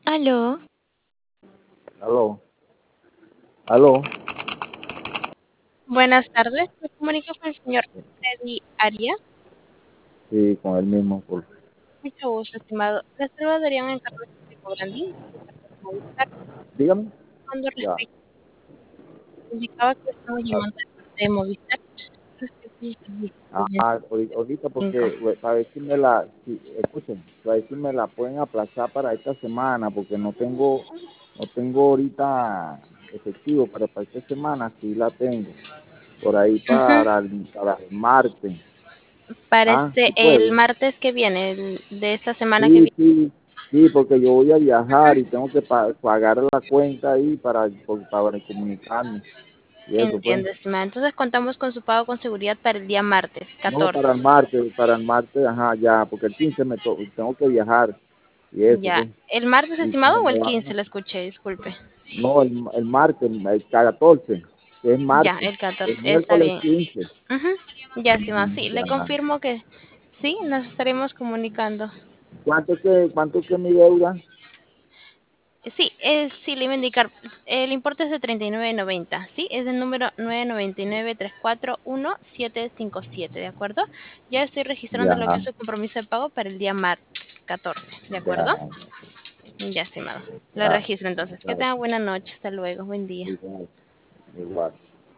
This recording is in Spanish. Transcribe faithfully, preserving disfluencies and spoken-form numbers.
Aló, Aló, aló, buenas tardes. Me comunico con el señor Freddy Arias. sí, con el mismo, por, Mucho gusto, estimado. Le saludaría en Carlos Santiago Brandín, de parte de Movistar. dígame, Cuando ya, respecto indicaba que estamos ah, llamando de parte de Movistar respecto al servicio de ah, ahori- ahorita cinco. porque we- para ver si me la, si, escuchen, para ver si me la pueden aplazar para esta semana, porque no tengo, no tengo ahorita efectivo, pero para esta semana sí la tengo, por ahí Ujú. para el, para el martes, Para ah, este, sí el puede, martes que viene, el de esta semana que sí, viene. sí, sí, porque yo voy a viajar Ujú. y tengo que pa- pagar la cuenta ahí para, por- para comunicarme, y eso pues. Entiendo, estimado. Entonces contamos con su pago con seguridad para el día martes, No, catorce. para el martes, para el martes, ajá, ya, porque el quince me to- tengo que viajar y eso, Ya. pues. ¿El martes, Y como estimado, o me el van quince? a- Le escuché, disculpe. no, el, el martes, el catorce, que es Ya, martes, el catorce, el está miércoles bien. quince. Ujú. Ya, estimado, Ujú, sí, le ya. confirmo que sí, nos estaremos comunicando. ¿Cuánto que, cuánto que mi deuda? Sí, es, sí, le iba a indicar, el importe es de treinta y nueve noventa, sí, es del número nueve nueve nueve tres cuatro uno siete cinco siete, ¿de acuerdo? Ya estoy registrando Ya, lo que es su compromiso de pago para el día martes catorce, ¿de acuerdo? ya, Ya, estimado. Lo ya, registro entonces. Que ya, tenga buena noche, hasta luego, buen día. igual, igual.